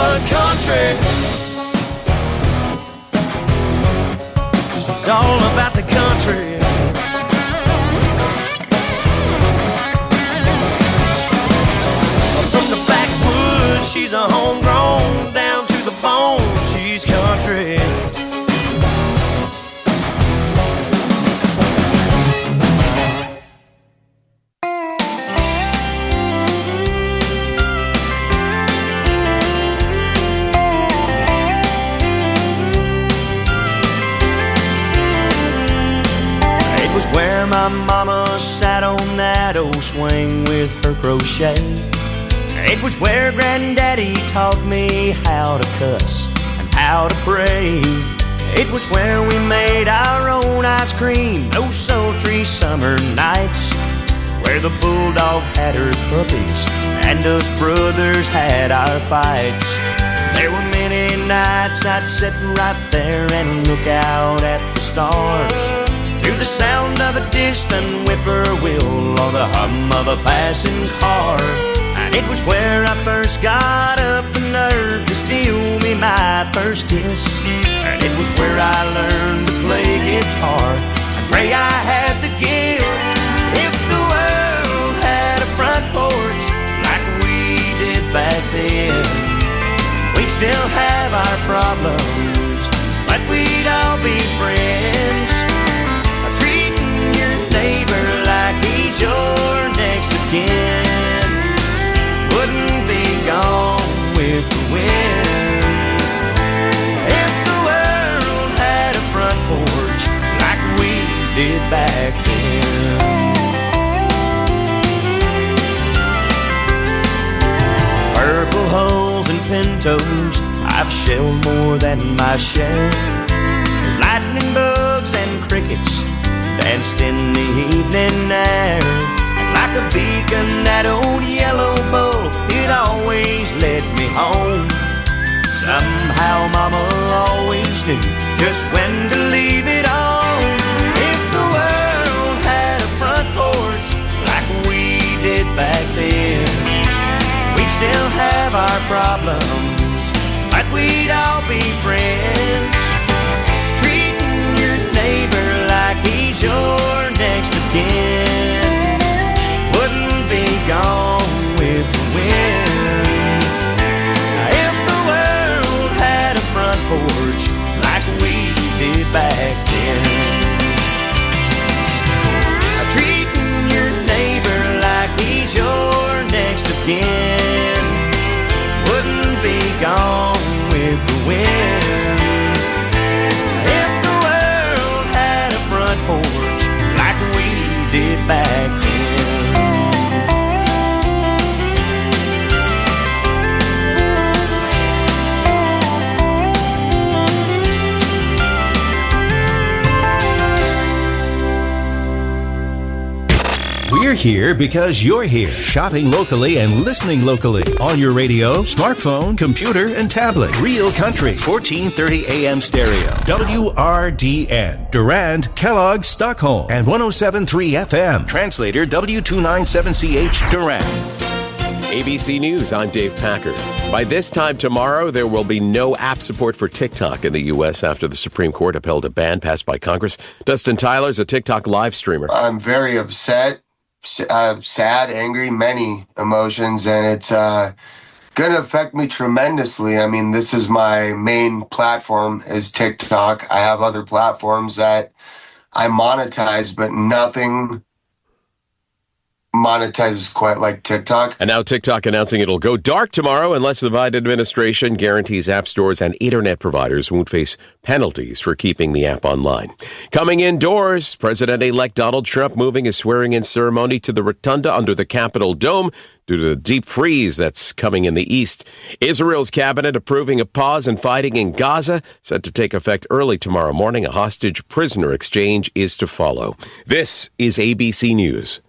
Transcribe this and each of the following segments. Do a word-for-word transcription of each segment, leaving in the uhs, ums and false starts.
run country. She's all about the country. From the backwoods, she's a homegrown, down to the bone, she's country. Where my mama sat on that old swing with her crochet. It was where Granddaddy taught me how to cuss and how to pray. It was where we made our own ice cream those sultry summer nights, where the bulldog had her puppies and us brothers had our fights. There were many nights I'd sit right there and look out at the stars, to the sound of a distant whippoorwill or the hum of a passing car. And it was where I first got up the nerve to steal me my first kiss. And it was where I learned to play guitar and pray I had the gift. If the world had a front porch like we did back then, we'd still have our problems, but we'd all be friends. Neighbor like he's your next of kin, wouldn't be gone with the wind. If the world had a front porch like we did back then. Purple hulls and pintos, I've shelled more than my share. There's lightning bugs and crickets danced in the evening air, and like a beacon that old yellow bull, it always led me home. Somehow mama always knew just when to leave it on. If the world had a front porch like we did back then, we'd still have our problems, but we'd all be friends. Treating your neighbor like he's your next of kin, wouldn't be gone with the wind. If the world had a front porch like we did back then, treating your neighbor like he's your next of kin, wouldn't be gone with the wind. Porch like we did back then. We're here because you're here, shopping locally and listening locally on your radio, smartphone, computer, and tablet. Real Country, fourteen thirty A M stereo. W R D N, Durand, Kellogg, Stockholm, and one oh seven point three F M. Translator W two ninety-seven C H, Durand. A B C News, I'm Dave Packer. By this time tomorrow, there will be no app support for TikTok in the U S after the Supreme Court upheld a ban passed by Congress. Dustin Tyler's a TikTok live streamer. I'm very upset. Uh, sad, angry, many emotions, and it's uh, going to affect me tremendously. I mean, this is my main platform is TikTok. I have other platforms that I monetize, but nothing monetizes quite like TikTok. And now TikTok announcing it'll go dark tomorrow unless the Biden administration guarantees app stores and internet providers won't face penalties for keeping the app online. Coming indoors, President-elect Donald Trump moving his swearing-in ceremony to the rotunda under the Capitol Dome due to the deep freeze that's coming in the east. Israel's cabinet approving a pause in fighting in Gaza, set to take effect early tomorrow morning. A hostage prisoner exchange is to follow. This is A B C News.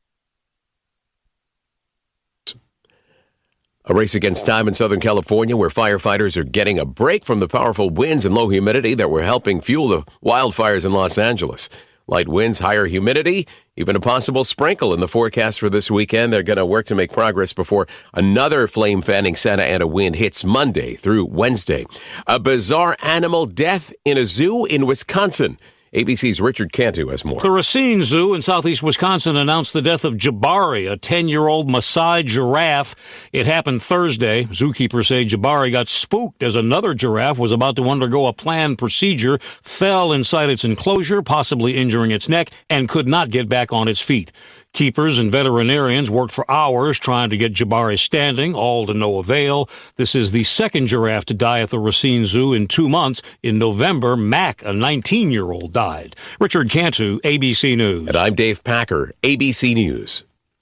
A race against time in Southern California where firefighters are getting a break from the powerful winds and low humidity that were helping fuel the wildfires in Los Angeles. Light winds, higher humidity, even a possible sprinkle in the forecast for this weekend. They're going to work to make progress before another flame-fanning Santa Ana wind hits Monday through Wednesday. A bizarre animal death in a zoo in Wisconsin. A B C's Richard Cantu has more. The Racine Zoo in southeast Wisconsin announced the death of Jabari, a ten-year-old Maasai giraffe. It happened Thursday. Zookeepers say Jabari got spooked as another giraffe was about to undergo a planned procedure, fell inside its enclosure, possibly injuring its neck, and could not get back on its feet. Keepers and veterinarians worked for hours trying to get Jabari standing, all to no avail. This is the second giraffe to die at the Racine Zoo in two months. In November, Mac, a nineteen-year-old, died. Richard Cantu, A B C News. And I'm Dave Packer, A B C News.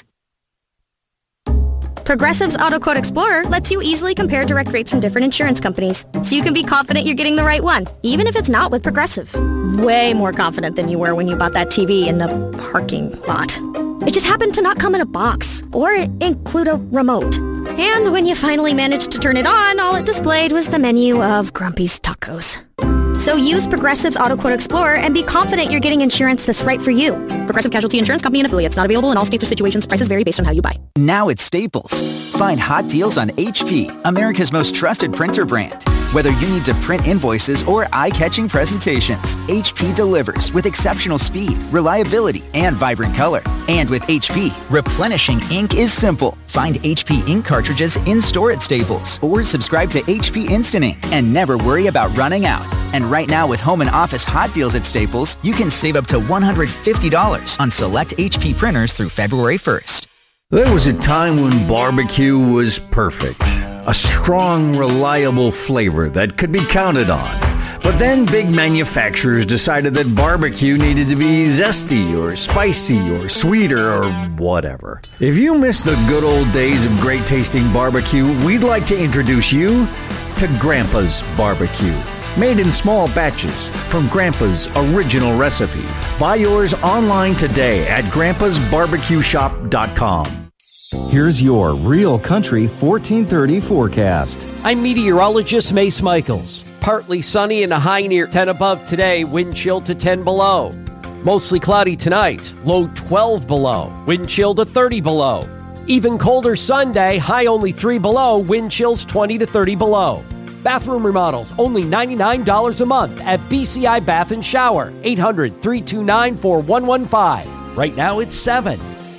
Progressive's Auto Quote Explorer lets you easily compare direct rates from different insurance companies, so you can be confident you're getting the right one, even if it's not with Progressive. Way more confident than you were when you bought that T V in the parking lot. It just happened to not come in a box or include a remote. And when you finally managed to turn it on, all it displayed was the menu of Grumpy's Tacos. So use Progressive's Auto Quote Explorer and be confident you're getting insurance that's right for you. Progressive Casualty Insurance Company and affiliates. Not available in all states or situations. Prices vary based on how you buy. Now at Staples. Find hot deals on H P, America's most trusted printer brand. Whether you need to print invoices or eye-catching presentations, H P delivers with exceptional speed, reliability, and vibrant color. And with H P, replenishing ink is simple. Find H P ink cartridges in-store at Staples or subscribe to H P Instant Ink and never worry about running out. And right now with home and office hot deals at Staples, you can save up to one hundred fifty dollars on select H P printers through February first. There was a time when barbecue was perfect. A strong, reliable flavor that could be counted on. But then big manufacturers decided that barbecue needed to be zesty or spicy or sweeter or whatever. If you miss the good old days of great tasting barbecue, we'd like to introduce you to Grandpa's Barbecue. Made in small batches from Grandpa's original recipe. Buy yours online today at grandpas barbecue shop dot com. Here's your Real Country fourteen thirty forecast. I'm meteorologist Mace Michaels. Partly sunny and a high near ten above today, wind chill to ten below. Mostly cloudy tonight, low twelve below, wind chill to thirty below. Even colder Sunday, high only three below, wind chills twenty to thirty below. Bathroom remodels, only ninety-nine dollars a month at B C I Bath and Shower, eight hundred, three two nine, four one one five. Right now it's seven.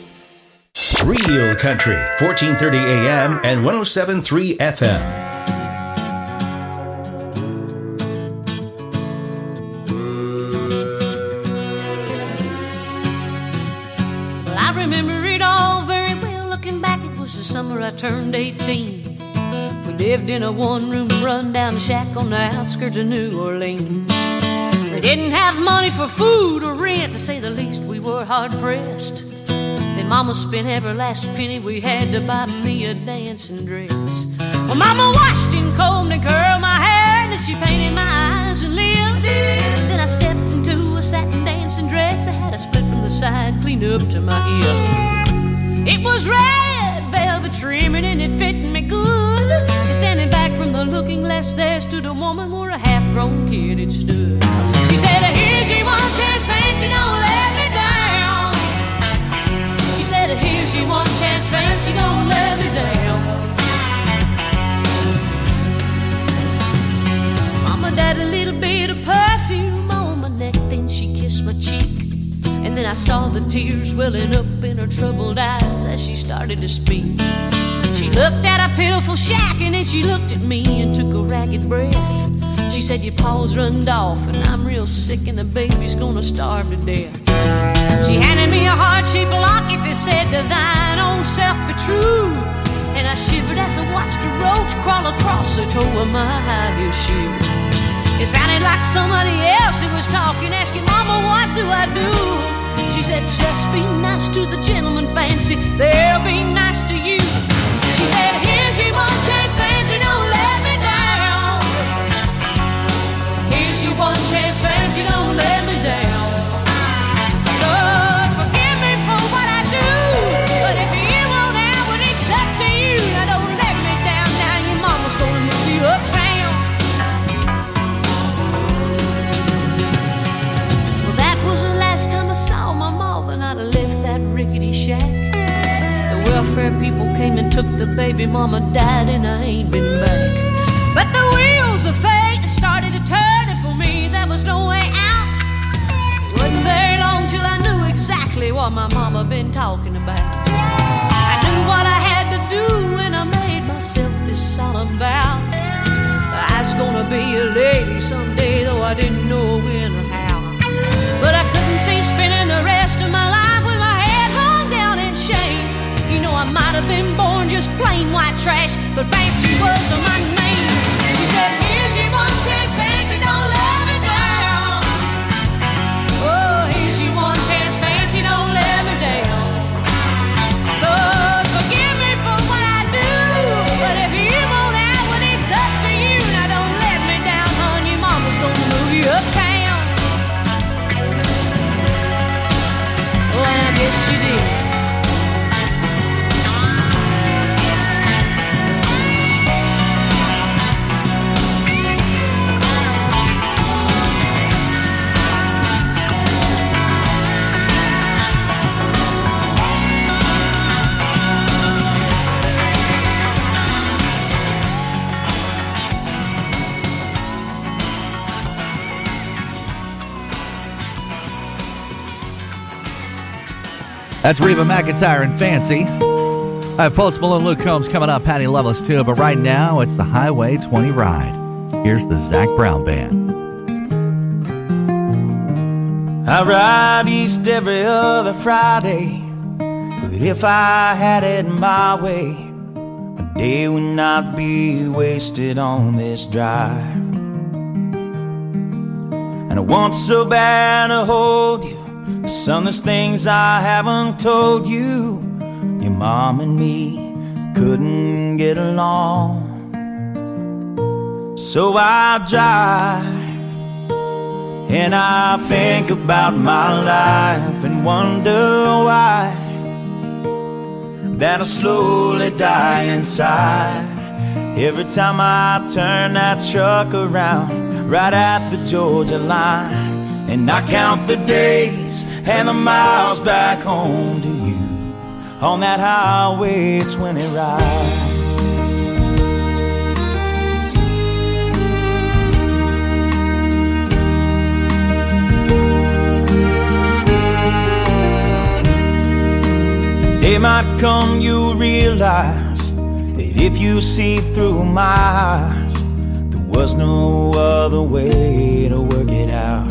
Real Country, fourteen thirty A M and one oh seven point three F M. Well, I remember it all very well. Looking back, it was the summer I turned eighteen. We lived in a one-room run-down shack on the outskirts of New Orleans. We didn't have money for food or rent, to say the least. We were hard-pressed. Then Mama spent every last penny we had to buy me a dancing dress. Well, Mama washed and combed and curled my hair, and then she painted my eyes and lips. Then I stepped into a satin dancing dress that had a split from the side, clean up to my hip. It was red velvet trimming and it fit me good. And standing back from the looking glass there stood a woman where a half-grown kid had stood. She said, here's your one chance, fancy, don't let me down. She said, here's your one chance, fancy, don't let me down. Mama died a little bit of perfume on my neck, then she kissed my cheek. And then I saw the tears welling up in her troubled eyes as she started to speak. She looked at a pitiful shack and then she looked at me and took a ragged breath. She said, your paws runned off and I'm real sick and the baby's gonna starve to death. She handed me a heart-shaped locket that said, to thine own self be true. And I shivered as I watched a roach crawl across the toe of my high heel shoe. It sounded like somebody else who was talking, asking, Mama, what do I do? She said, just be nice to the gentleman, fancy, they'll be nice to you. She said, here's your one chance, fancy, don't let me down. Here's your one chance, fancy, don't let me down. Lord, forgive me for what I do, but if you won't have it, it's up to you. Now don't let me down, now your mama's gonna move you uptown. Well, that was the last time that rickety shack. The welfare people came and took the baby, mama died and I ain't been back. But the wheels of fate started to turn, and for me there was no way out. It wasn't very long till I knew exactly what my mama been talking about. I knew what I had to do, and I made myself this solemn vow. I was gonna be a lady someday, though I didn't know when or how. But I couldn't see spending the rest of my life with my head hung down in shame. You know, I might have been born just plain white trash, but Fancy was my name. She said, here's your one chance, Fancy, don't let me down. Oh, here's your one chance, Fancy, don't let me down. Lord, forgive me for what I do, but if you won't out when it's up to you, now don't let me down, hon, your mama's gonna move you uptown. Oh, and I guess she did. That's Reba McEntire and Fancy. I have Post Malone, Luke Combs coming up, Patty Loveless too, but right now it's the Highway twenty ride. Here's the Zac Brown Band. I ride east every other Friday, but if I had it my way, a day would not be wasted on this drive. And I want so bad to hold you, son, there's things I haven't told you. Your mom and me couldn't get along, so I drive and I think about my life and wonder why that I slowly die inside every time I turn that truck around right at the Georgia line. And I count the days and the miles back home to you on that Highway twenty ride. Day might come, you'll realize that if you see through my eyes, there was no other way to work it out.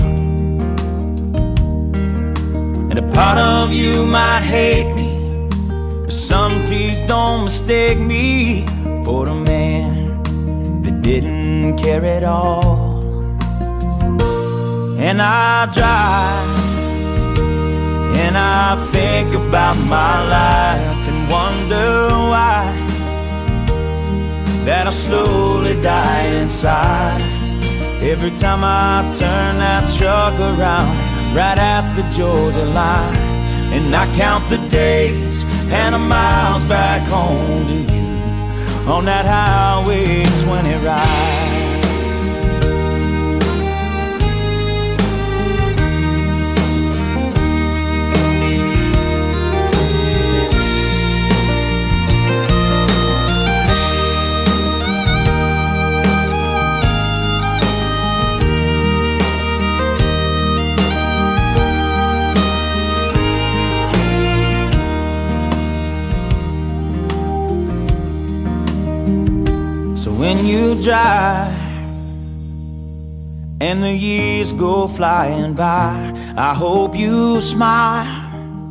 And a part of you might hate me, but son, please don't mistake me for the man that didn't care at all. And I drive and I think about my life and wonder why that I slowly die inside every time I turn that truck around right at the Georgia line. And I count the days and the miles back home to you on that Highway twenty ride. When you drive and the years go flying by, I hope you smile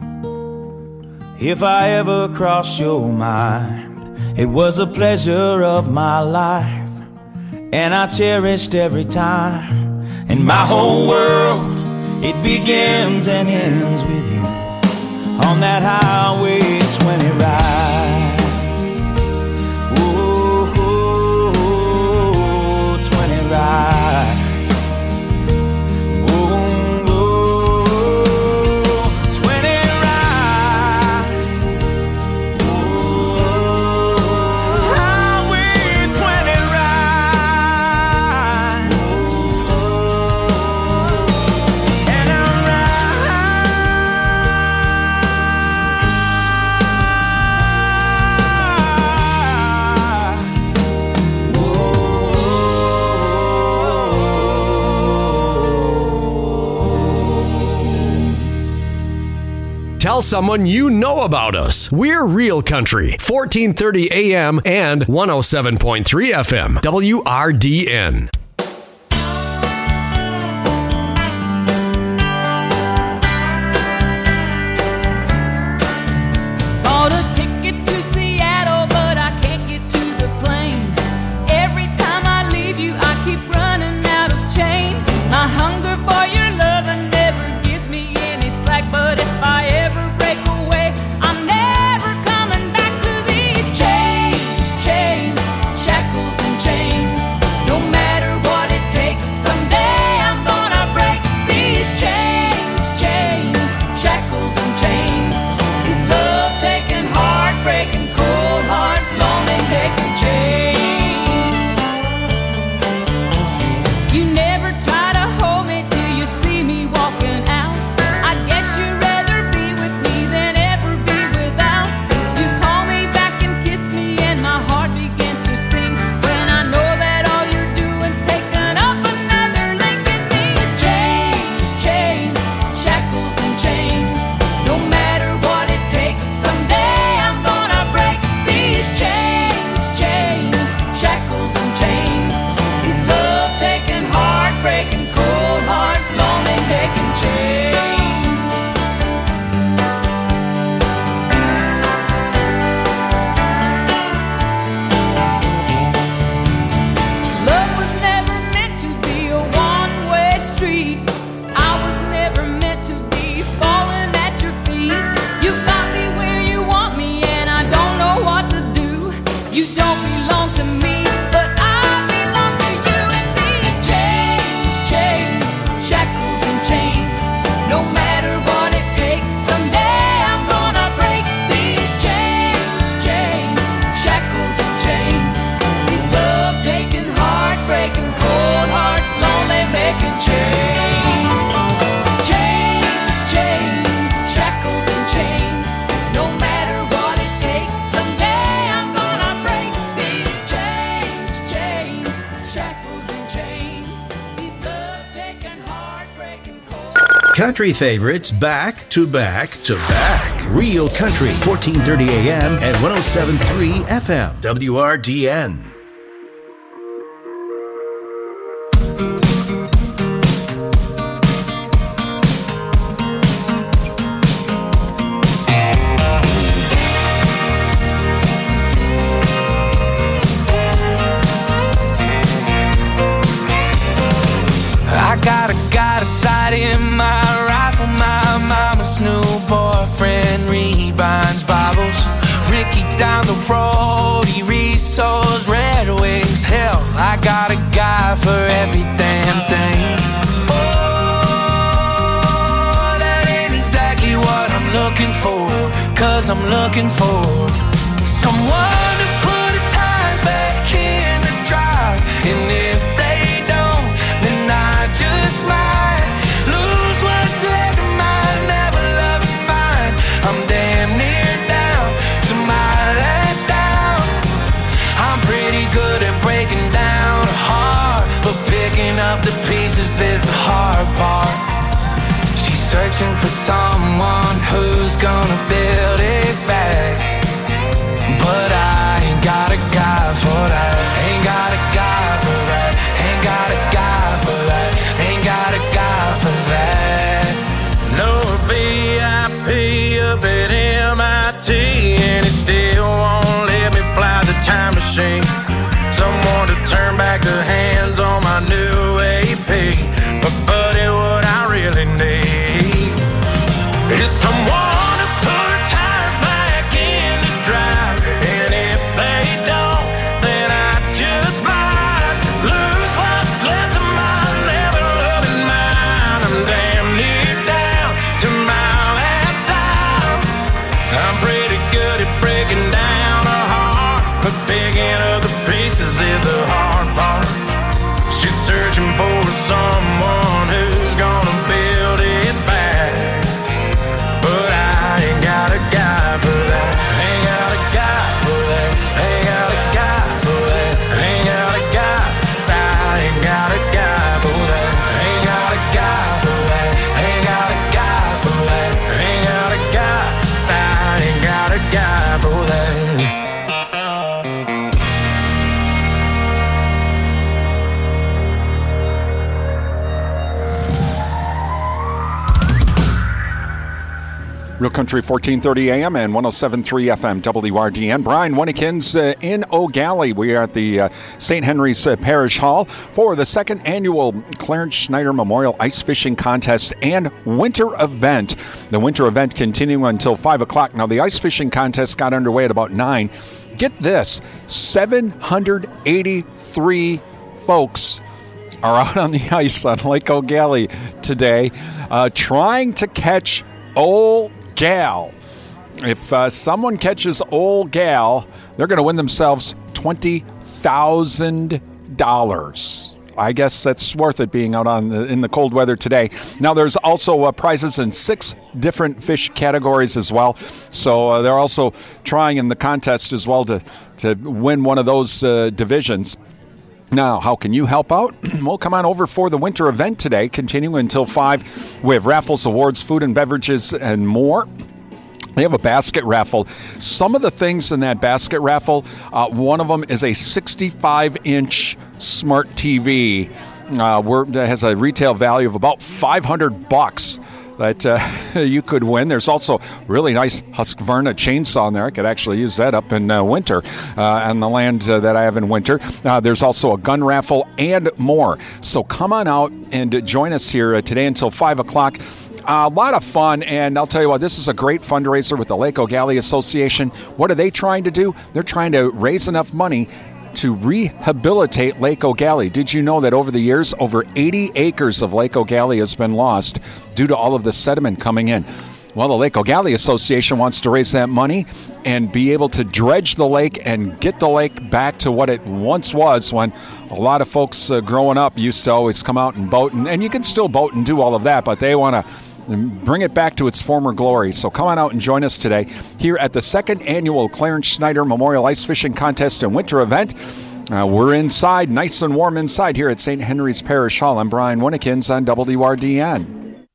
if I ever crossed your mind. It was a pleasure of my life, and I cherished every time. And my whole world, it begins and ends with you on that Highway twenty ride. Ride. Oh, oh, twenty ride. Oh, Highway twenty ride. Oh, and I ride tell someone you know about us. We're Real Country, fourteen thirty A M and one oh seven point three F M, W R D N. Country favorites back to back to back. Real Country, fourteen thirty A M and one oh seven point three F M, W R D N. I got a got a sight in my rifle, my mama's new boyfriend rebinds Bibles. Ricky down the road, he resows Red Wings. Hell, I got a guy for every damn thing. Oh, that ain't exactly what I'm looking for, 'cause I'm looking for someone to put the tires back in the drive. And if they don't, then I just might lose what's left of my never loving mind. I'm damn near down to my last down. I'm pretty good at breaking down a heart, but picking up the pieces is the hard part. She's searching for someone who's gonna build it back, but I ain't got a guy for that. Ain't got a guy for that. Ain't got a guy for that. Ain't got a guy for that. No V I P up at M I T, and it still won't let me fly the time machine. Someone to turn back the hands on my new A P. But buddy, what I really need is someone to put Real Country fourteen thirty A M and one oh seven point three F M W R D N. Brian Winnikins uh, in Eau Gallie. We are at the uh, Saint Henry's uh, Parish Hall for the second annual Clarence Schneider Memorial Ice Fishing Contest and Winter Event. The winter event continuing until five o'clock. Now, the ice fishing contest got underway at about nine. Get this, seven hundred eighty-three folks are out on the ice on Lake Eau Gallie today uh, trying to catch Old Gal. If uh, someone catches Old Gal, they're going to win themselves twenty thousand dollars. I guess that's worth it being out on the, in the cold weather today. Now, there's also uh, prizes in six different fish categories as well. So uh, they're also trying in the contest as well to, to win one of those uh, divisions. Now, how can you help out? Well, come on over for the winter event today, continuing until five. We have raffles, awards, food and beverages, and more. They have a basket raffle. Some of the things in that basket raffle, uh, one of them is a sixty-five inch smart T V. Uh, where, that has a retail value of about five hundred bucks. That uh, you could win. There's also really nice Husqvarna chainsaw in there. I could actually use that up in uh, winter uh, on the land uh, that I have in winter. Uh, there's also a gun raffle and more. So come on out and join us here uh, today until five o'clock. Uh, a lot of fun, and I'll tell you what, this is a great fundraiser with the Lake Eau Gallie Association. What are they trying to do? They're trying to raise enough money to rehabilitate Lake Eau Gallie. Did you know that over the years, over eighty acres of Lake Eau Gallie has been lost due to all of the sediment coming in? Well, the Lake Eau Gallie Association wants to raise that money and be able to dredge the lake and get the lake back to what it once was, when a lot of folks uh, growing up used to always come out and boat. And, and you can still boat and do all of that, but they want to bring it back to its former glory. So come on out and join us today here at the second annual Clarence Schneider Memorial Ice Fishing Contest and Winter Event. Uh, we're inside, nice and warm inside here at Saint Henry's Parish Hall. I'm Brian Winnikins on W R D N.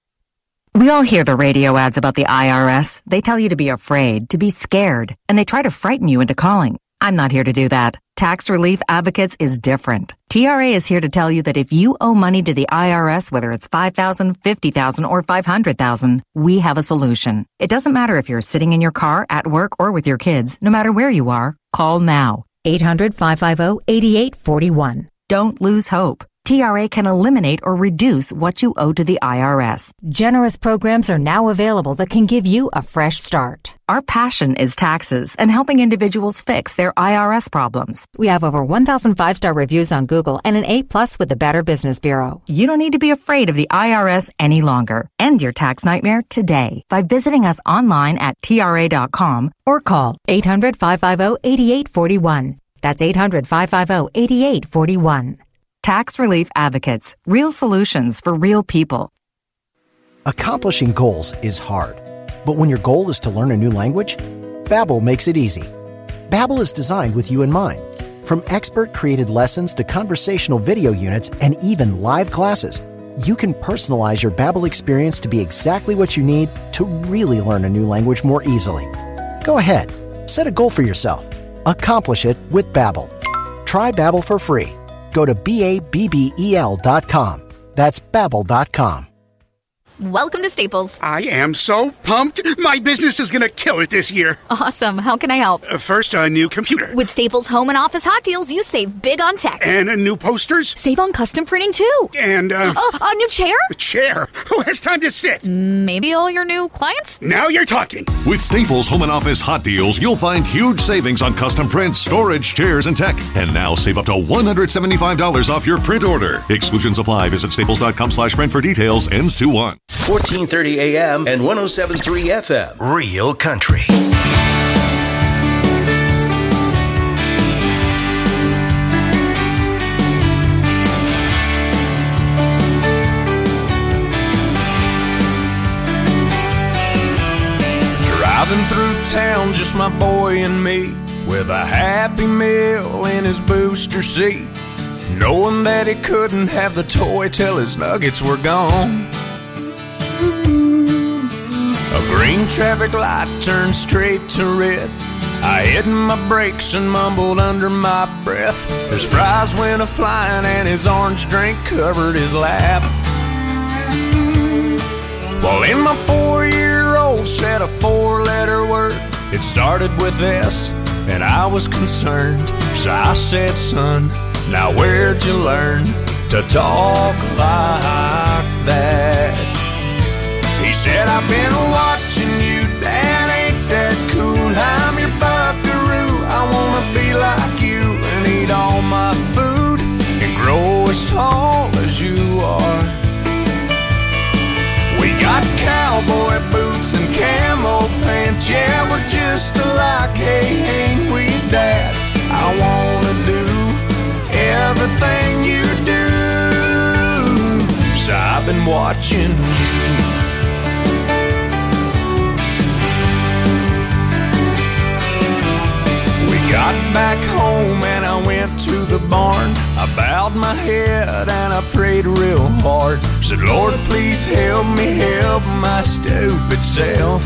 We all hear the radio ads about the I R S. They tell you to be afraid, to be scared, and they try to frighten you into calling. I'm not here to do that. Tax Relief Advocates is different. T R A is here to tell you that if you owe money to the I R S, whether it's five thousand dollars, fifty thousand dollars, or five hundred thousand dollars, we have a solution. It doesn't matter if you're sitting in your car, at work, or with your kids. No matter where you are, call now. eight hundred, five five zero, eight eight four one. Don't lose hope. T R A can eliminate or reduce what you owe to the I R S. Generous programs are now available that can give you a fresh start. Our passion is taxes and helping individuals fix their I R S problems. We have over one thousand five-star reviews on Google and an A plus with the Better Business Bureau. You don't need to be afraid of the I R S any longer. End your tax nightmare today by visiting us online at T R A dot com or call eight hundred, five five zero, eight eight four one. That's eight hundred, five five zero, eight eight four one. Tax Relief Advocates. Real solutions for real people. Accomplishing goals is hard. But when your goal is to learn a new language, Babbel makes it easy. Babbel is designed with you in mind. From expert-created lessons to conversational video units and even live classes, you can personalize your Babbel experience to be exactly what you need to really learn a new language more easily. Go ahead. Set a goal for yourself. Accomplish it with Babbel. Try Babbel for free. Go to B A B B E L dot com. That's Babbel dot com. Welcome to Staples. I am so pumped. My business is going to kill it this year. Awesome. How can I help? Uh, first, a new computer. With Staples Home and Office Hot Deals, you save big on tech. And uh, new posters. Save on custom printing, too. And, uh... Uh, a new chair? A chair? Who has time to sit? Maybe all your new clients? Now you're talking. With Staples Home and Office Hot Deals, you'll find huge savings on custom prints, storage, chairs, and tech. And now save up to one hundred seventy-five dollars off your print order. Exclusions apply. Visit staples dot com slash print for details. Ends two one. fourteen thirty A M and one oh seven point three F M. Real Country. Driving through town, just my boy and me, with a Happy Meal in his booster seat, knowing that he couldn't have the toy till his nuggets were gone. A green traffic light turned straight to red. I hit my brakes and mumbled under my breath. His fries went a-flying and his orange drink covered his lap. While in my four-year-old old set of four-letter words. It started with S, and I was concerned. So I said, son, now where'd you learn to talk like that? He said, I've been watching you, Dad, ain't that cool? I'm your buckaroo, I wanna be like you and eat all my food and grow as tall as you are. We got cowboy boots and camo pants, yeah, we're just alike, hey, ain't we, Dad? I wanna do everything you do, so I've been watching you. Got back home and I went to the barn. I bowed my head and I prayed real hard. Said, Lord, please help me help my stupid self.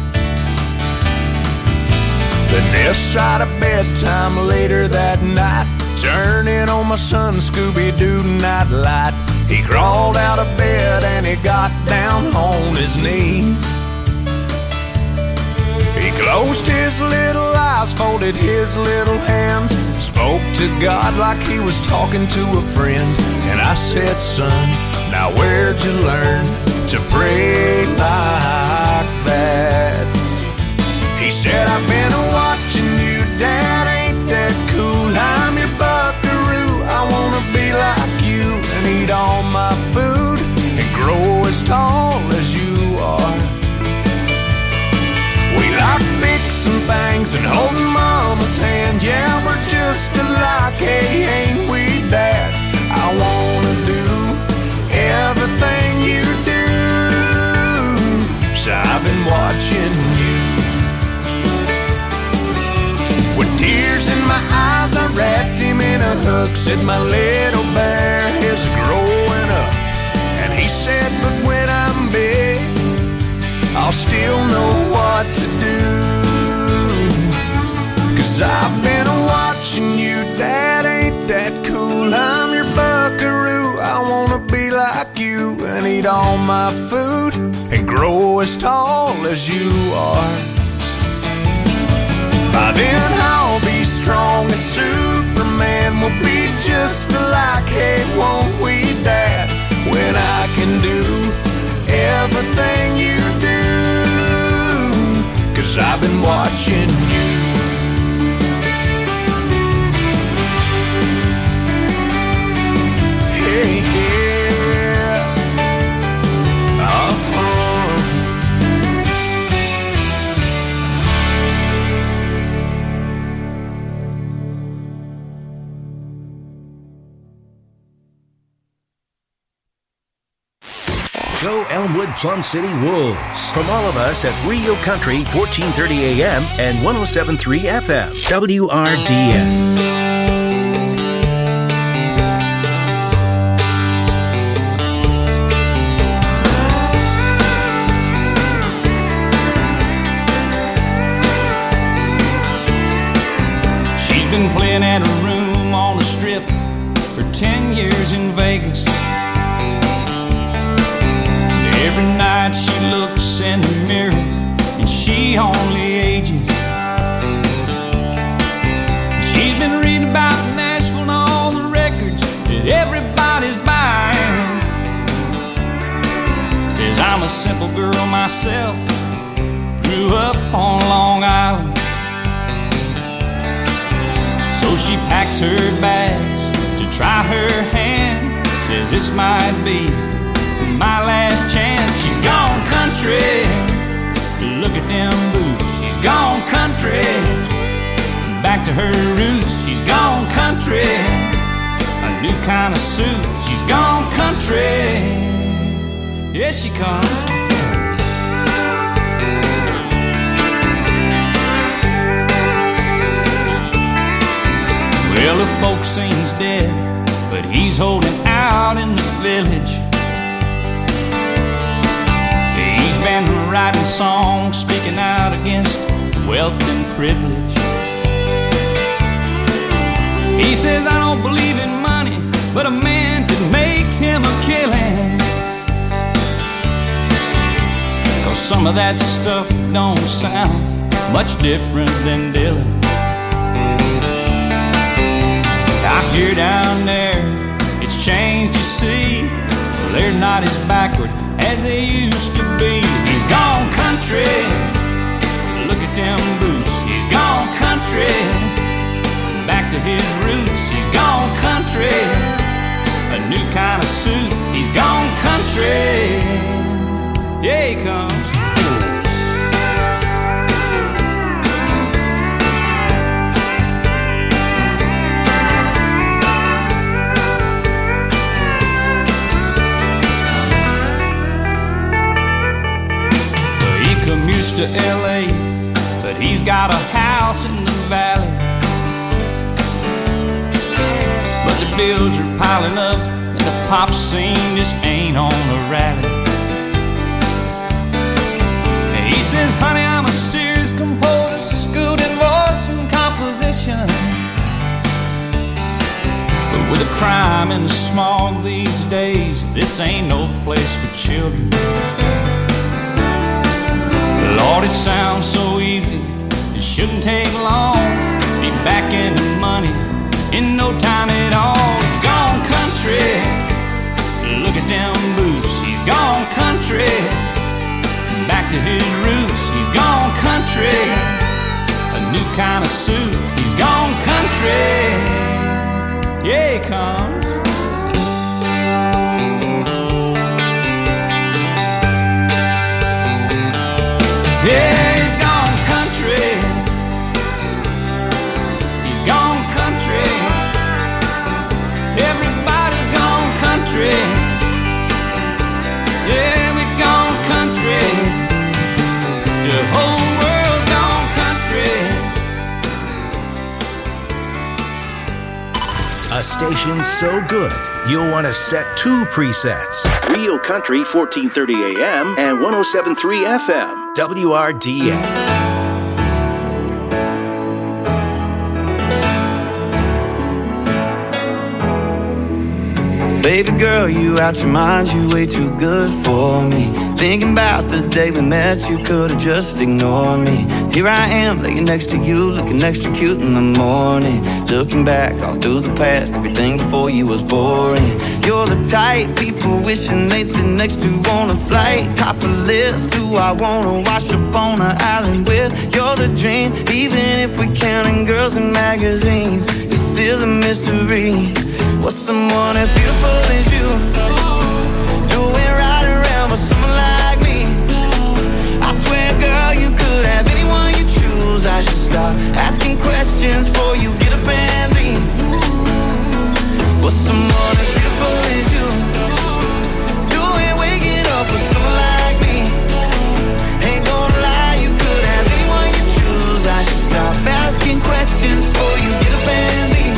The nest shot of bedtime later that night, turning on my son Scooby-Doo nightlight. He crawled out of bed and he got down on his knees. He closed his little eyes, folded his little hands, spoke to God like he was talking to a friend. And I said, son, now where'd you learn to pray like that? He said, I've been watching you, Dad, ain't that cool? I'm your buckaroo, I wanna be like you and eat all my food and grow as tall as you are. We like fixing things and holding Mama's hand, yeah, we're just alike, hey, ain't we, Dad? I wanna do everything you do, so I've been watching you. With tears in my eyes, I wrapped him in a hug, said, my little bear is growing up. And he said, but when I'm big, I'll still know what to do. Cause I've been watching you, Dad, ain't that cool? I'm your buckaroo, I wanna be like you and eat all my food and grow as tall as you are. By then I'll be strong as Superman, we'll be just alike, hey, won't we, Dad? When I can do everything you do, cause I've been watching you. Hey, yeah. Uh-huh. Go Elmwood Plum City Wolves. From all of us at Rio Country, fourteen thirty A M and one oh seven point three F M, W R D N. She's been playing at a room on the strip for ten years in Vegas. Every night she looks in the mirror and she only ages. She's been reading about Nashville and all the records that everybody's buying. Says I'm a simple girl myself, grew up on Long Island. So she packs her bags to try her hand. Says this might be my last chance. She's gone country, look at them boots. She's gone country, back to her roots. She's gone country, a new kind of suit. She's gone country, yes she comes. Well, the folk sings dead, but he's holding out in the village. He's been writing songs, speaking out against wealth and privilege. He says, I don't believe in money, but a man could make him a killing. 'Cause some of that stuff don't sound much different than Dylan. I hear down there it's changed, you see. Well, they're not as backward as they used to be. He's gone country, look at them boots. He's gone country, back to his roots. He's gone country, a new kind of suit. He's gone country, yeah, he comes. Commutes to L A, but he's got a house in the valley. But the bills are piling up, and the pop scene just ain't on a rally. And he says, honey, I'm a serious composer, schooled in voice and composition. But with the crime and the smog these days, this ain't no place for children. Lord, it sounds so easy, it shouldn't take long. Be back in the money in no time at all. He's gone country, look at them boots. He's gone country, back to his roots. He's gone country, a new kind of suit. He's gone country, yeah, he comes. Yeah, he's gone country. He's gone country. Everybody's gone country. Yeah, we've gone country. The whole world's gone country. A station so good, you'll want to set two presets. Real Country fourteen thirty A M and one oh seven point three F M, W R D N. Baby girl, you out your mind, you way too good for me. Thinking about the day we met, you could've just ignored me. Here I am, laying next to you, looking extra cute in the morning. Looking back all through the past, everything before you was boring. You're the type people wishing they'd sit next to on a flight. Top of the list, who I wanna wash up on an island with. You're the dream, even if we counting girls in magazines. It's still a mystery. What's someone as beautiful as you doing right around with someone like me? I swear, girl, you could have anyone you choose. I should stop asking questions before you get up and leave. What's someone as beautiful as you doing waking up with someone like me? Ain't gonna lie, you could have anyone you choose. I should stop asking questions before you get up and leave.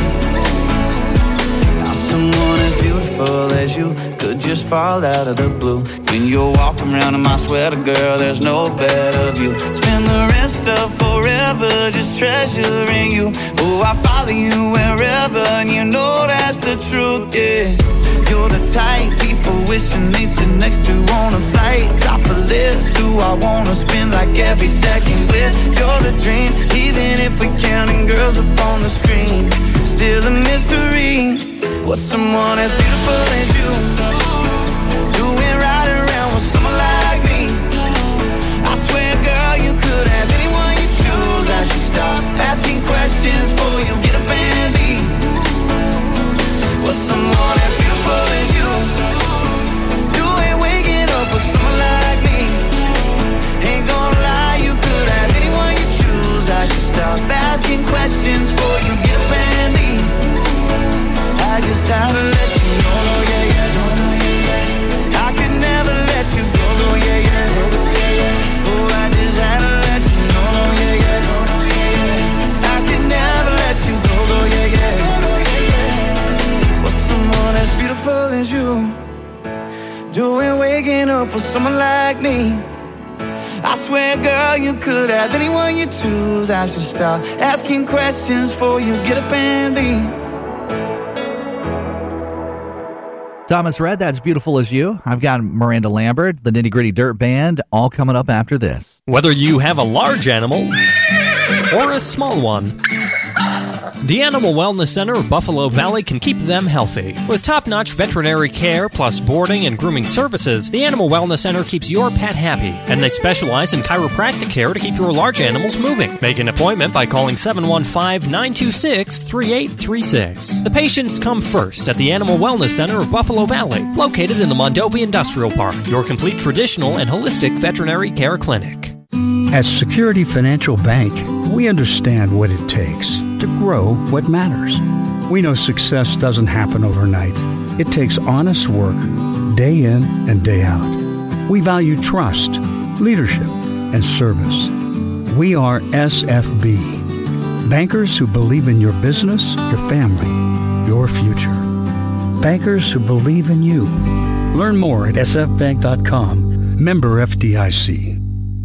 Someone as beautiful as you could just fall out of the blue. When you're walking around in my sweater, girl, there's no better view. Spend the rest of forever just treasuring you. Oh, I follow you wherever, and you know that's the truth, yeah. You're the type people wishing they'd sit next to on a flight. Top of the list, who I wanna spend like every second with. You're the dream, even if we're counting girls up on the screen. Still a mystery. What's someone as beautiful as you doing right around with someone like me? I swear, girl, you could have anyone you choose. I should stop asking questions before you get up and leave. What's someone as beautiful as you doing waking up with someone like me? Ain't gonna lie, you could have anyone you choose. I should stop asking questions before you get up and leave. I just had to let you know, no, yeah, yeah. I could never let you go, no, yeah, yeah. Oh, I just had to let you know, no, yeah, yeah. I could never let you go, no, yeah, yeah. What's someone as beautiful as you doing waking up with someone like me? I swear, girl, you could have anyone you choose. I should stop asking questions before you get up and leave. Thomas Rhett, That's Beautiful As You. I've got Miranda Lambert, the Nitty Gritty Dirt Band, all coming up after this. Whether you have a large animal or a small one, the Animal Wellness Center of Buffalo Valley can keep them healthy. With top-notch veterinary care plus boarding and grooming services, the Animal Wellness Center keeps your pet happy, and they specialize in chiropractic care to keep your large animals moving. Make an appointment by calling seven one five, nine two six, three eight three six. The patients come first at the Animal Wellness Center of Buffalo Valley, located in the Mondovi Industrial Park, your complete traditional and holistic veterinary care clinic. At Security Financial Bank, we understand what it takes to grow what matters. We know success doesn't happen overnight. It takes honest work, day in and day out. We value trust, leadership, and service. We are S F B, bankers who believe in your business, your family, your future. Bankers who believe in you. Learn more at s f bank dot com. Member F D I C.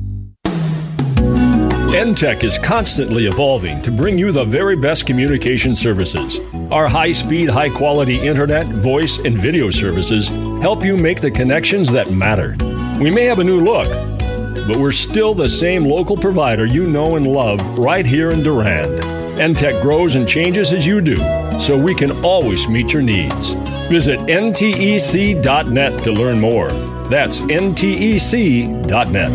N Tech is constantly evolving to bring you the very best communication services. Our high-speed, high-quality internet, voice, and video services help you make the connections that matter. We may have a new look, but we're still the same local provider you know and love right here in Durand. N Tech grows and changes as you do, so we can always meet your needs. Visit N T E C dot net to learn more. That's N T E C dot net.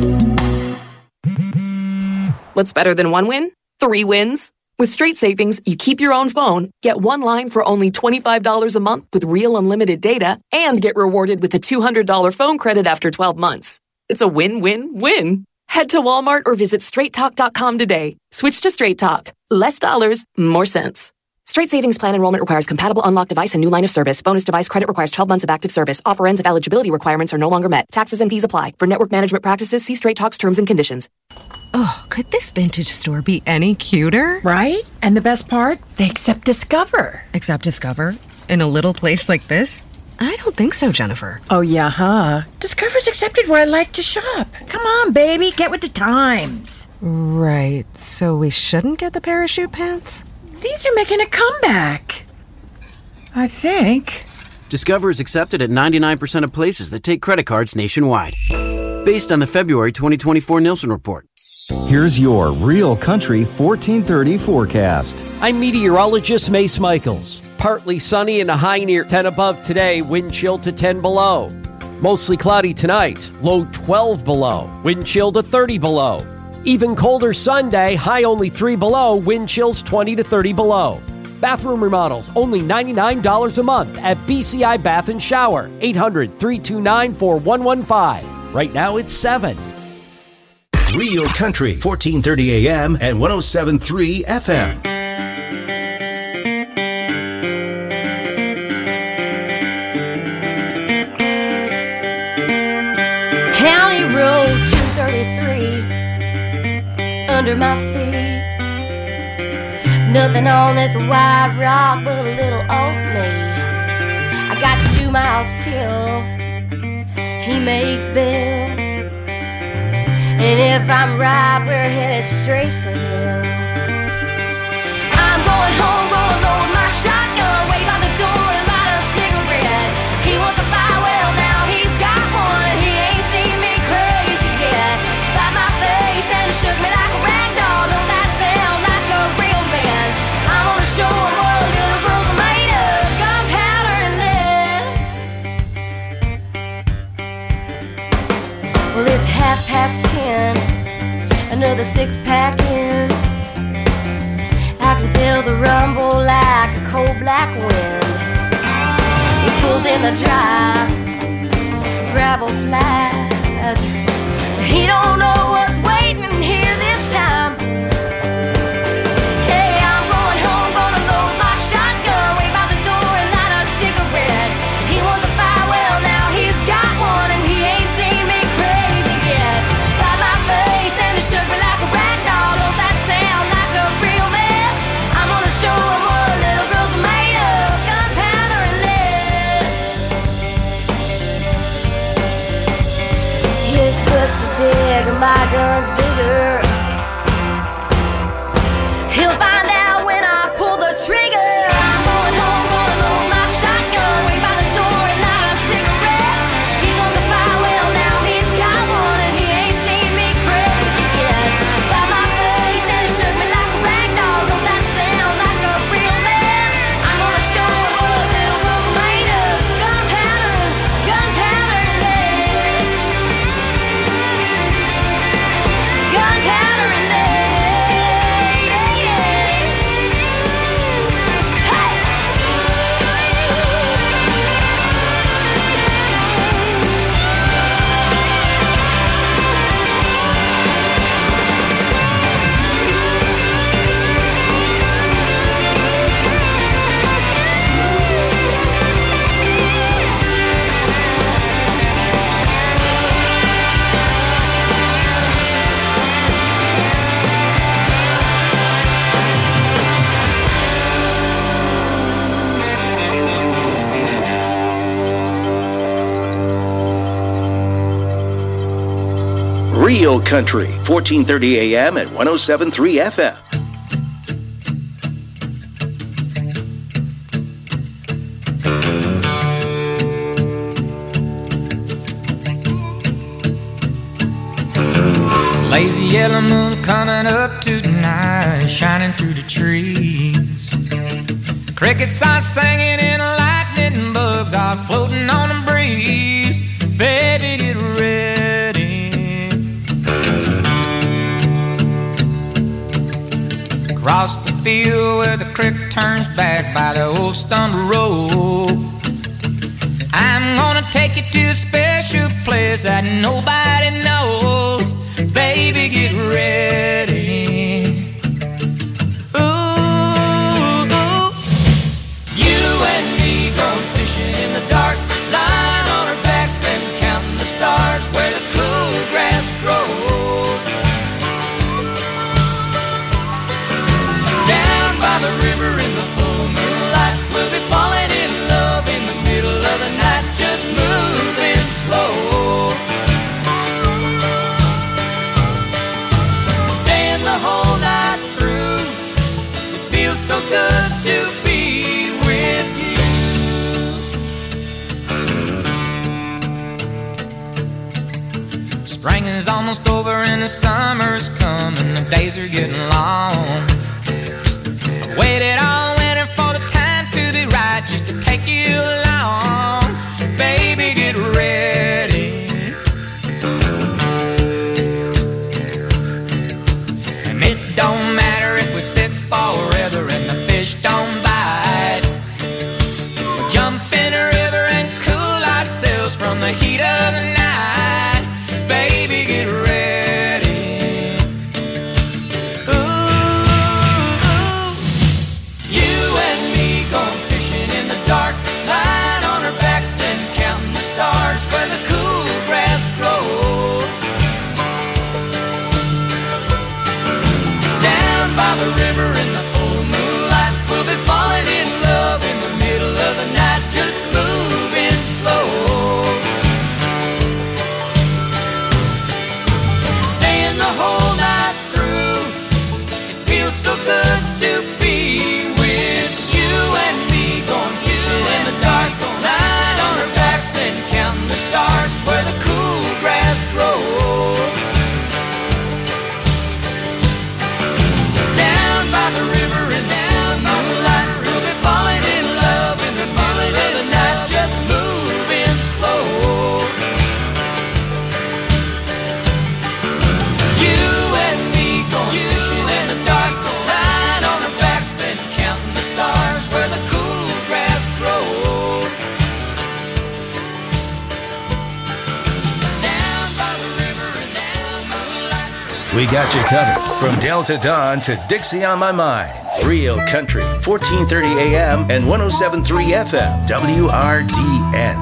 What's better than one win? Three wins. With Straight Savings, you keep your own phone, get one line for only twenty-five dollars a month with real unlimited data, and get rewarded with a two hundred dollars phone credit after twelve months. It's a win-win-win. Head to Walmart or visit straight talk dot com today. Switch to Straight Talk. Less dollars, more sense. Straight Savings Plan enrollment requires compatible unlocked device and new line of service. Bonus device credit requires twelve months of active service. Offer ends if eligibility requirements are no longer met. Taxes and fees apply. For network management practices, see Straight Talk's terms and conditions. Oh, could this vintage store be any cuter? Right? And the best part? They accept Discover. Accept Discover? In a little place like this? I don't think so, Jennifer. Oh, yeah, huh? Discover's accepted where I like to shop. Come on, baby, get with the times. Right. So we shouldn't get the parachute pants? These are making a comeback. I think. Discover is accepted at ninety-nine percent of places that take credit cards nationwide. Based on the February twenty twenty-four Nielsen report. Here's your Real Country fourteen thirty forecast. I'm meteorologist Mace Michaels. Partly sunny and a high near ten above today, wind chill to ten below. Mostly cloudy tonight, low twelve below, wind chill to thirty below. Even colder Sunday, high only three below, wind chills twenty to thirty below. Bathroom remodels, only ninety-nine dollars a month at B C I Bath and Shower, eight hundred, three two nine, four one one five. Right now it's seven. Real Country, fourteen thirty A M and one oh seven point three F M. County Road two thirty-three under my feet. Nothing on this white rock but a little old me. I got two miles till he makes bail. And if I'm right, we're headed straight for hell. I'm going home, gonna load my shotgun, wait by the door and light a cigarette. He wants a fire, well now he's got one, and he ain't seen me crazy yet. Slapped my face and shook me like a rag doll. Don't that sound like a real man? I'm gonna show him what little girls are made of, gunpowder and lead. Well, it's half past ten, another six-pack in. I can feel the rumble like a cold black wind. He pulls in the drive, gravel flies. He don't know what's waiting here this time. Hey, I'm going home, gonna load my shotgun, wait by the door and light a cigarette. He wants a fire, well now he's got one, and he ain't seen me crazy yet. Slap my face and it shook me like a rag doll. Don't that sound like a real man? I'm gonna show him what little girls are made of, gunpowder and lead. His fist is big and my gun's Real Country, fourteen thirty A M and one oh seven point three F M. Lazy yellow moon coming up tonight, shining through the trees. Crickets are singing and lightning bugs are floating on the breeze. Baby, get ready. Across the field where the creek turns back by the old stumble road, I'm gonna take you to a special place that nobody knows. Baby, get ready. Ooh, ooh. You and me going fishing in the dark, lying on our backs and counting the stars where the cool grass grows. Down by the river in the full moonlight, we'll be falling in love in the middle of the night, just moving slow. The whole night through, it feels so good to be with you. Spring is almost over and the summer's coming, the days are getting long. I waited all winter for the time to be right, just to take you along. Baby, get ready. Don't matter if we sit forever and the fish don't bite. We'll jump in a river and cool ourselves from the heat of the night. Baby, get ready. Ooh, ooh. You and me going fishing in the dark, lying on our backs and counting the stars where the cool grass grows. By the river in the full moonlight, we'll be falling in love in the middle of the night, just moving slow. Staying the whole night through, it feels so good to be with you and me, going fishing in the dark, lying on our backs and counting the stars where the cool grass grows. By the river and down by the light, we'll be falling in love in the middle of the night, just moving slow. You and me going fishing in the dark, lying on our backs and counting the stars where the cool grass grows. Down by the river and down by the light. We got you covered from Delta Dawn to Dixie on My Mind. Real Country, fourteen thirty A M and one oh seven point three F M, W R D N.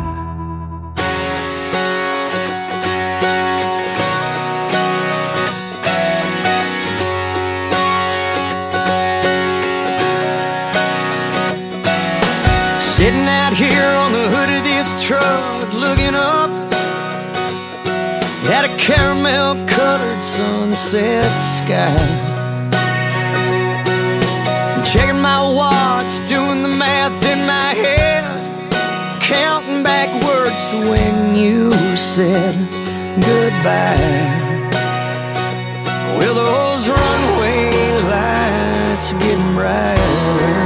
Sitting out here on the hood of this truck, looking up at a caramel-colored sunset sky. Checking my watch, doing the math in my head, counting backwards to when you said goodbye. Well, those runway lights are getting brighter.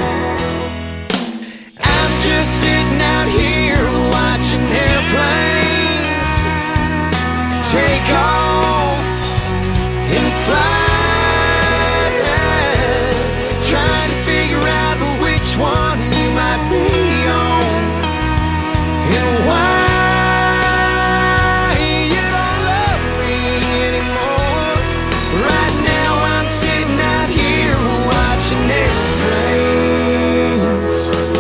I'm just sitting out here watching airplanes take off and fly, trying to figure out which one you might be on and why you don't love me anymore. Right now I'm sitting out here watching airplanes.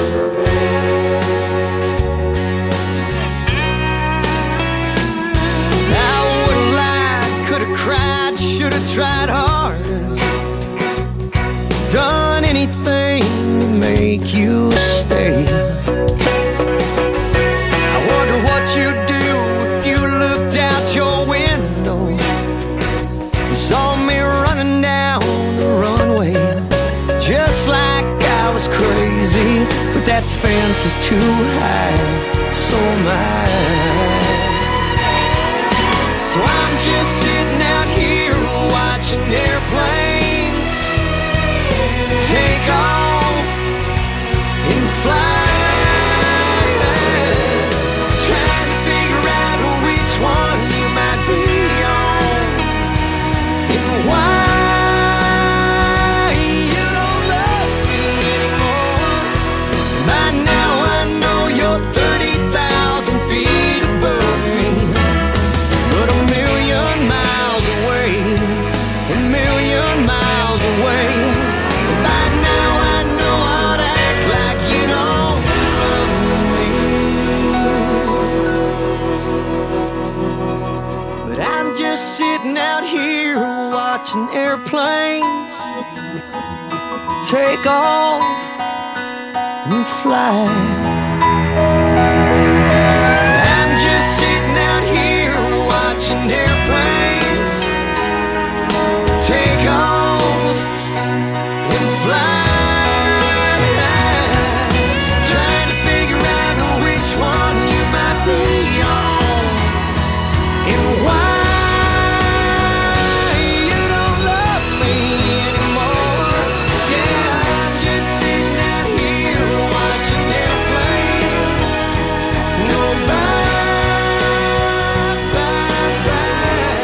I would've lied, could've cried, should've tried harder, done anything to make you stay. I wonder what you'd do if you looked out your window that fence is too high, so am I. So I'm just sitting out here watching airplanes take off and fly, trying to figure out which one you might be on and why you don't love me anymore. By now I know you're thirty thousand feet above me, but a million miles away, a million miles away. By now I know how to act like you don't love me. But I'm just sitting out here watching airplanes take off and fly. I'm just sitting out here watching airplanes take off and fly, trying to figure out which one you might be on and why you don't love me anymore. Yeah, I'm just sitting out here watching airplanes go by, by, by.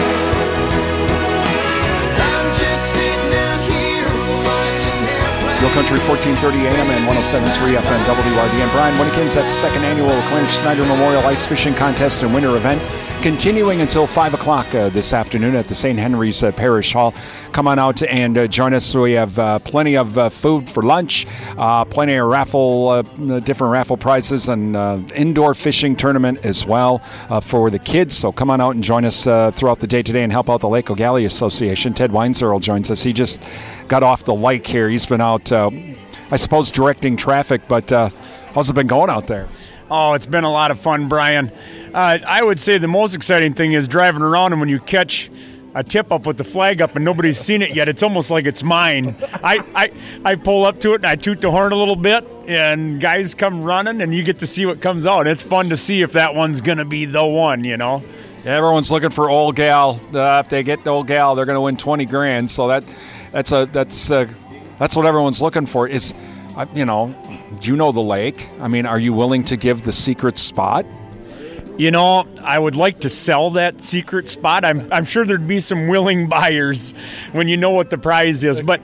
I'm just sitting out here watching airplanes. Real Country fourteen thirty A M and one oh seven point three F M W R D N. Brian Winnekins at the second annual Clarence Snyder Memorial Ice Fishing Contest and Winter Event, continuing until five o'clock uh, this afternoon at the Saint Henry's uh, Parish Hall. Come on out and uh, join us. We have uh, plenty of uh, food for lunch, uh, plenty of raffle, uh, different raffle prizes, and uh, indoor fishing tournament as well uh, for the kids. So come on out and join us uh, throughout the day today and help out the Lake O'Galley Association. Ted Weinzierl joins us. He just got off the lake here. He's been out, uh, I suppose, directing traffic, but uh, how's it been going out there? Oh, it's been a lot of fun, Brian. Uh, I would say the most exciting thing is driving around, and when you catch a tip up with the flag up and nobody's seen it yet, it's almost like it's mine. I, I, I pull up to it and I toot the horn a little bit, and guys come running, and you get to see what comes out. It's fun to see if that one's going to be the one, you know. Yeah, everyone's looking for Old Gal. Uh, if they get the Old Gal, they're going to win twenty grand. So that that's a that's a, that's what everyone's looking for. Is uh, you know, you know the lake. I mean, are you willing to give the secret spot? You know, I would like to sell that secret spot. I'm I'm sure there'd be some willing buyers when you know what the prize is. But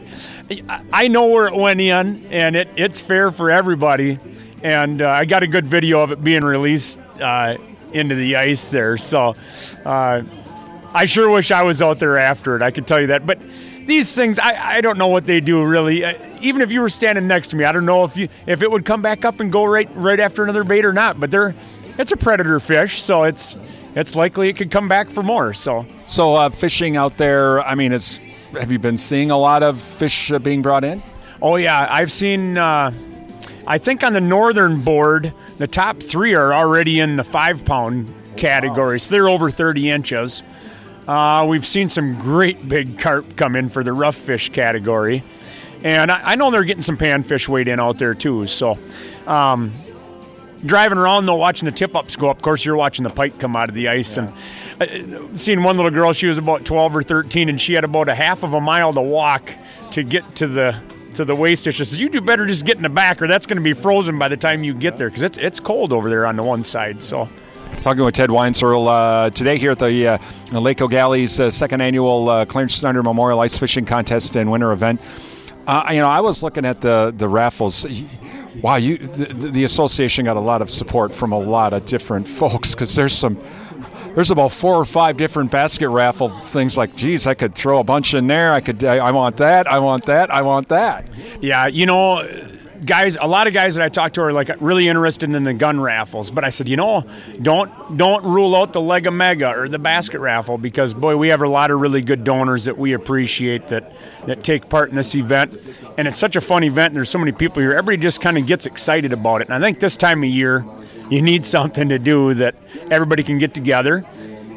I know where it went in, and it, it's fair for everybody. And uh, I got a good video of it being released uh, into the ice there. So uh, I sure wish I was out there after it. I can tell you that. But these things, I, I don't know what they do really. Uh, even if you were standing next to me, I don't know if you if it would come back up and go right right after another bait or not. But they're It's a predator fish, so it's it's likely it could come back for more. So, so uh, fishing out there. I mean, is have you been seeing a lot of fish uh, being brought in? Oh yeah, I've seen. Uh, I think on the northern board, the top three are already in the five pound category, so they're over thirty inches. Uh, we've seen some great big carp come in for the rough fish category, and I, I know they're getting some panfish weight in out there too. So. Um, Driving around, though, watching the tip-ups go up, of course, you're watching the pike come out of the ice. Yeah. And uh, seeing one little girl, she was about twelve or thirteen, and she had about a half of a mile to walk to get to the to the weigh station. She says, you do better just get in the back, or that's going to be frozen by the time you get there, because it's, it's cold over there on the one side. So, talking with Ted Weinzierl uh, today here at the, uh, the Lake O'Galley's uh, second annual uh, Clarence Snyder Memorial Ice Fishing Contest and Winter Event. Uh, you know, I was looking at the, the raffles. Wow, you the, the association got a lot of support from a lot of different folks, because there's some, there's about four or five different basket raffle things. Like, geez, I could throw a bunch in there. I could, I, I want that. I want that. I want that. Yeah, you know, guys, a lot of guys that I talk to are like really interested in the gun raffles. But I said, you know, don't don't rule out the Lega Mega or the basket raffle, because boy, we have a lot of really good donors that we appreciate that that take part in this event. And it's such a fun event, and there's so many people here. Everybody just kind of gets excited about it. And I think this time of year, you need something to do that everybody can get together.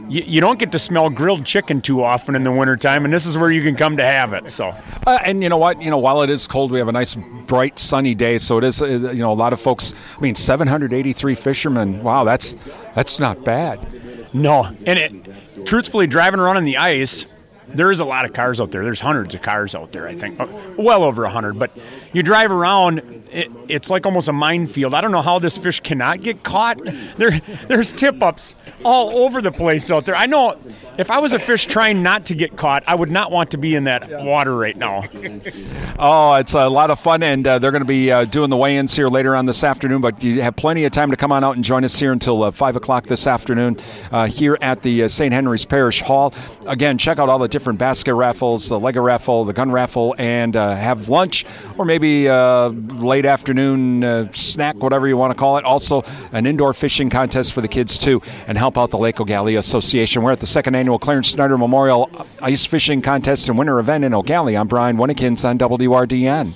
you, you don't get to smell grilled chicken too often in the wintertime, and this is where you can come to have it. So, uh, and you know what? You know, while it is cold, we have a nice, bright, sunny day. So it is. You know, a lot of folks. I mean, seven hundred eighty-three fishermen. Wow, that's that's not bad. No, and it, truthfully, driving around on the ice, there is a lot of cars out there. There's hundreds of cars out there, I think. Well over one hundred. But you drive around, it, it's like almost a minefield. I don't know how this fish cannot get caught. There, There's tip-ups all over the place out there. I know if I was a fish trying not to get caught, I would not want to be in that water right now. Oh, it's a lot of fun, and uh, they're going to be uh, doing the weigh-ins here later on this afternoon, but you have plenty of time to come on out and join us here until uh, five o'clock this afternoon uh, here at the uh, Saint Henry's Parish Hall. Again, check out all the different basket raffles, the Lego raffle, the gun raffle, and uh, have lunch or maybe uh, late afternoon uh, snack, whatever you want to call it. Also, an indoor fishing contest for the kids, too, and help out the Lake Ogallia Association. We're at the second annual Clarence Snyder Memorial Ice Fishing Contest and Winter Event in Ogallia. I'm Brian Winnekins on W R D N.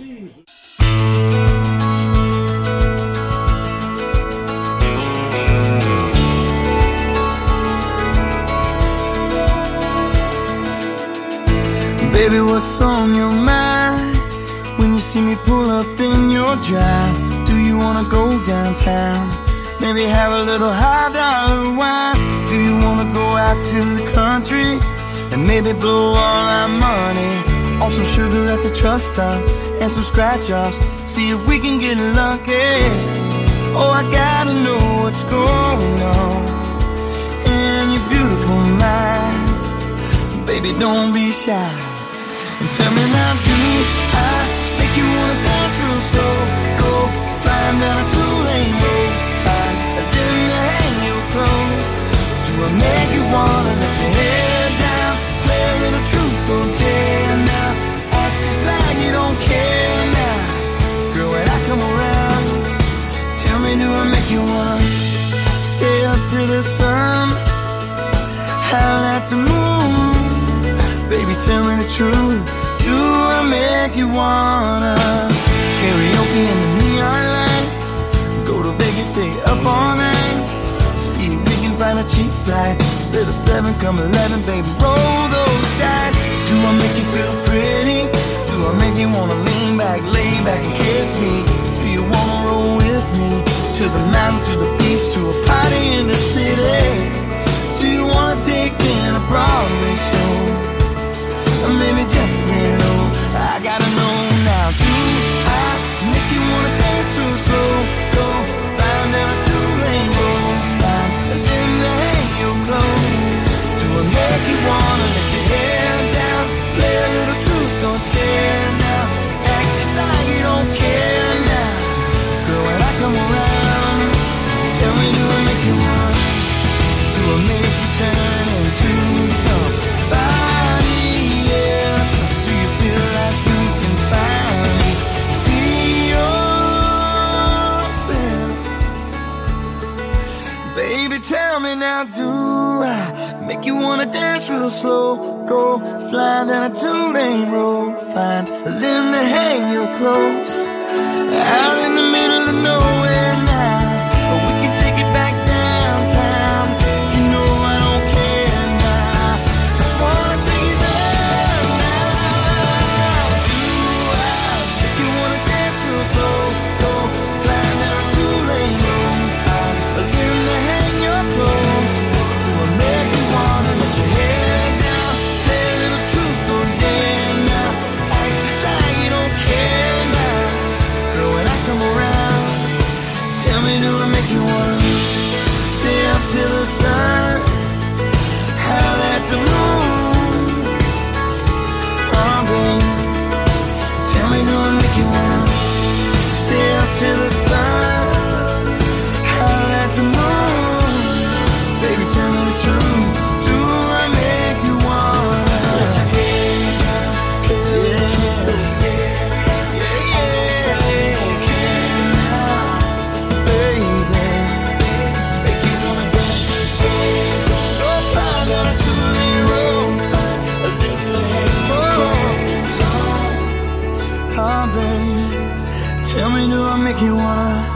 Baby, what's on your mind when you see me pull up in your drive? Do you wanna go downtown? Maybe have a little high dollar wine? Do you wanna go out to the country and maybe blow all our money on some sugar at the truck stop and some scratch offs? See if we can get lucky. Oh, I gotta know what's going on in your beautiful mind. Baby, don't be shy. And tell me now, do I make you wanna dance real slow? Go flying down a two-lane road, find a little to hang your clothes. Do I make you wanna let your hair down, play a little truth or dare now? Act just like you don't care now. Girl, when I come around, tell me, do I make you wanna stay up to the sun, howl at the moon? Baby, tell me the truth. Do I make you wanna karaoke in the neon light? Go to Vegas, stay up all night. See if we can find a cheap flight. Little seven, come eleven, baby, roll those dice. Do I make you feel pretty? Do I make you wanna lean back, lay back and kiss me? Do you wanna roll with me to the mountain, to the beach, to a party in the city? Do you wanna take me in a Broadway show? Or maybe just little, I gotta know now. Do I make you wanna dance real slow? Go flying down a two-lane road, find a little to hang your clothes. Do I make you wanna let your hair down, play a little truth or dare now? Act just like you don't care now. Girl, when I come around, tell me, do I make you wanna? Do I make you turn into somebody? Tell me now, do I make you wanna dance real slow? Go flying down a two-lane road, find a limb to hang your clothes. Out in the middle of nowhere now, or we can take it back downtown. You know I don't care now, just wanna take you there now. Do I make you wanna dance real slow? Go flying down a two-lane road, find a limb to hang your clothes. Do I make you wanna let your hair down, play a little truth or dare now? Act just like you don't care now. Girl, when I come around, tell me, do I make you wanna stay up till the sun, howl at the moon? Oh, baby, tell me, do I make you wanna stay up till the sun, howl at the moon? Baby, tell me the truth. Do I make you wanna let your hair down, play a little truth or dare? Yeah, yeah, just like you don't care now, baby. Make you wanna dance real slow. Go flying down a two-lane road, find a little to hang your clothes on. Oh, baby, tell me, do I make you wanna?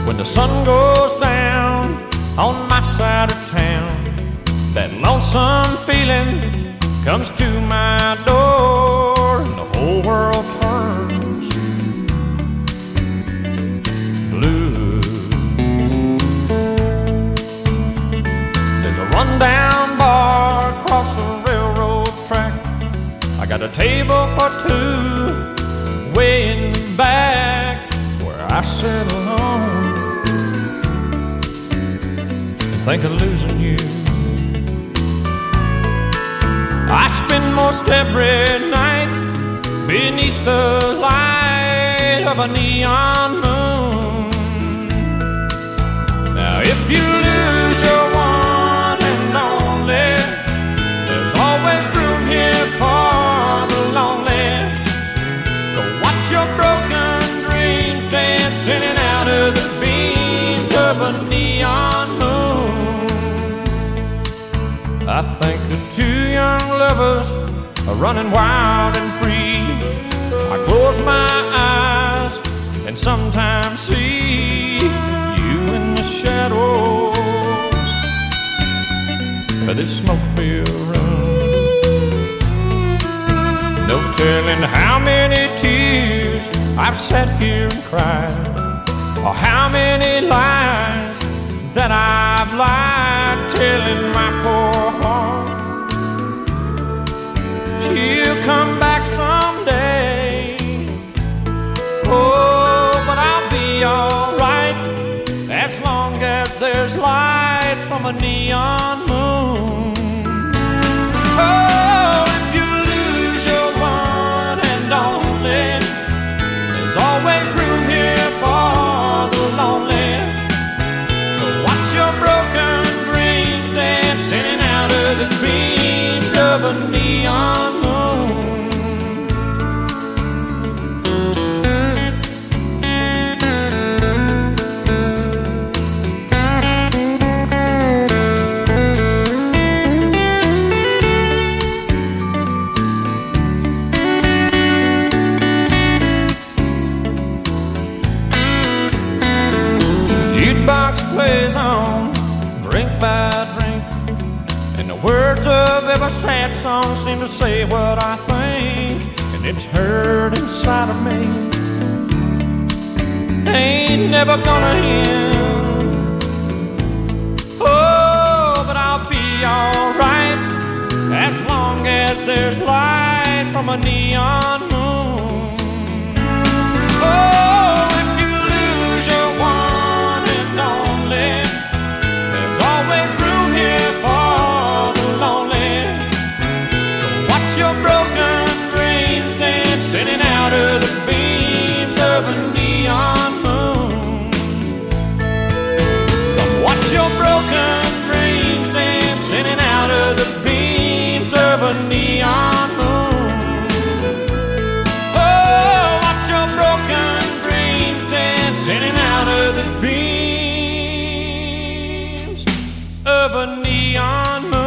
When the sun goes down on my side of town, that lonesome feeling comes to my door, and the whole world turns blue. There's a rundown bar across the railroad track. I got a table for two way in the back where I sit alone and think of losing you. I spend most every night beneath the light of a neon moon. Now if you lose your one and only, there's always room here for the lonely. Go watch your broken dreams dance in and out of the beams of a neon moon. I think of two young lovers are running wild and free. I close my eyes and sometimes see you in the shadows of this smoke-filled room. No telling how many tears I've sat here and cried, or how many lies that I've lied, telling my poor heart she'll come back someday. Oh, but I'll be alright as long as there's light from a neon moon. Oh, if you lose your one and only, there's always room here for the lonely. Broken dreams dance in and out of the beams of a neon moon. Jukebox plays on drink by drink, and the words of every sad song seem to say what I think, and it's heard inside of me. Ain't never gonna end. Oh, but I'll be alright as long as there's light from a neon moon. Oh, if you lose your one and only, always room here for the lonely. Don't watch your broken dreams dance in and out of the beams of a neon moon. Come watch your broken dreams dance in and out of the beams of a neon moon. Oh, watch your broken dreams dance in and out of the beams of a neon moon.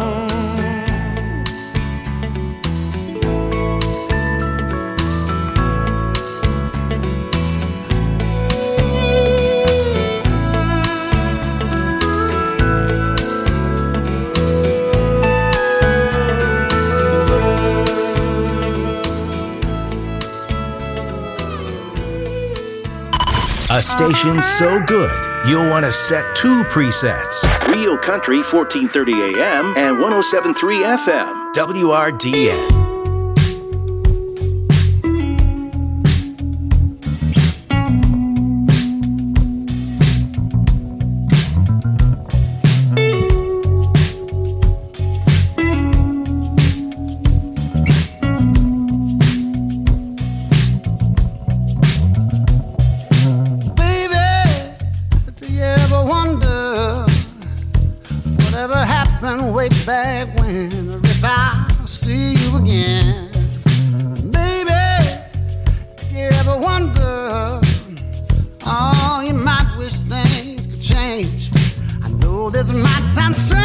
A station so good, you'll want to set two presets. Real Country fourteen thirty A M and one oh seven point three F M, W R D N. This might sound strange.